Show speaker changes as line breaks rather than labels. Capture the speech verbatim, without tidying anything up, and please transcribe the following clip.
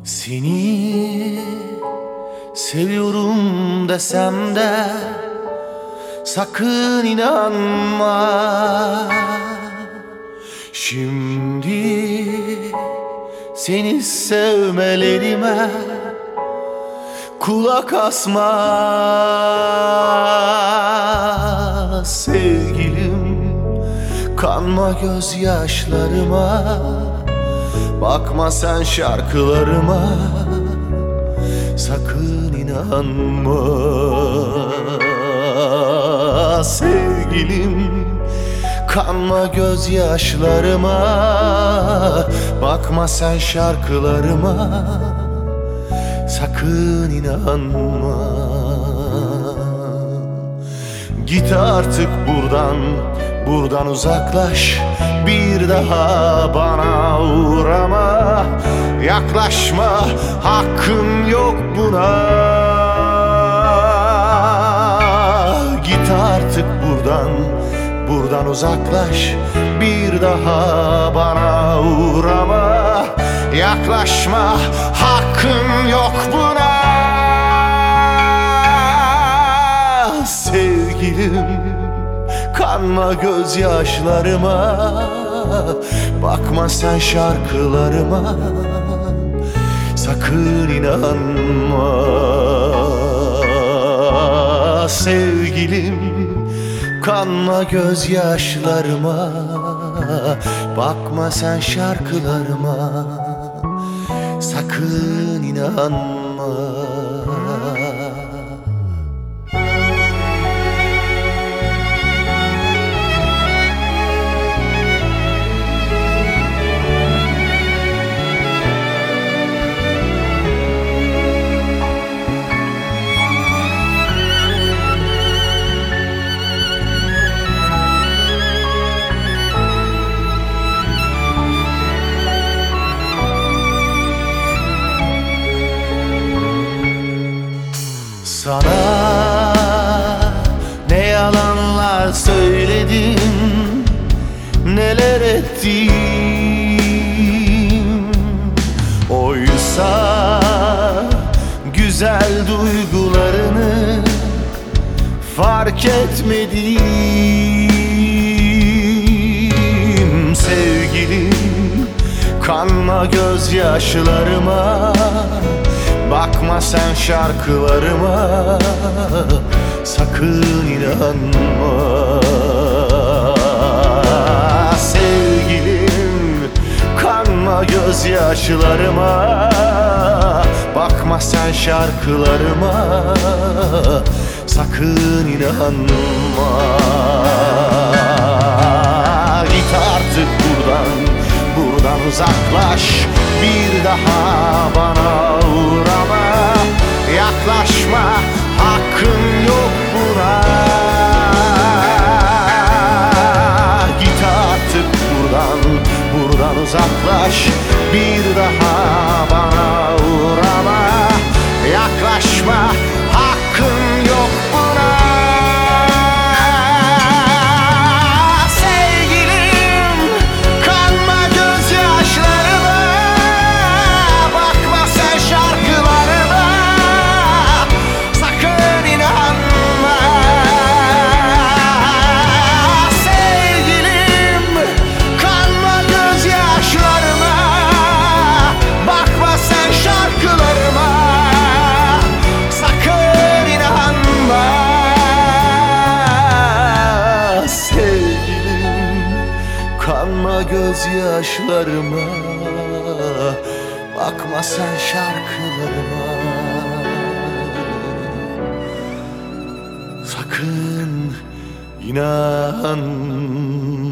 Seni seviyorum desem de sakın inanma. Şimdi seni sevmelerime kulak asma. Sevgilim, kanma gözyaşlarıma, bakma sen şarkılarıma, sakın inanma. Sevgilim, kanma gözyaşlarıma, bakma sen şarkılarıma, sakın inanma. Git artık buradan, buradan uzaklaş. Bir daha bana uğrama, yaklaşma, hakkın yok buna. Git artık buradan, buradan uzaklaş. Bir daha bana uğrama, yaklaşma, hakkın yok buna. Sevgilim, kanma gözyaşlarıma, bakma sen şarkılarıma, sakın inanma. Sevgilim, kanma gözyaşlarıma, bakma sen şarkılarıma, sakın inanma. Sana ne yalanlar söyledim, neler ettim. Oysa güzel duygularını fark etmedim. Sevgilim, kanma gözyaşlarıma, bakma sen şarkılarıma, sakın inanma. Sevgilim, kanma gözyaşlarıma, bakma sen şarkılarıma, sakın inanma. Git artık buradan, buradan uzaklaş. Bir daha bana uğrama, yaklaşma, hakkın yok buna. Git artık buradan, buradan uzaklaş. Bir daha bana uğrama, yaklaşma, hakkın yok buna. Kanma gözyaşlarıma, bakma sen şarkılarıma, sakın inanma.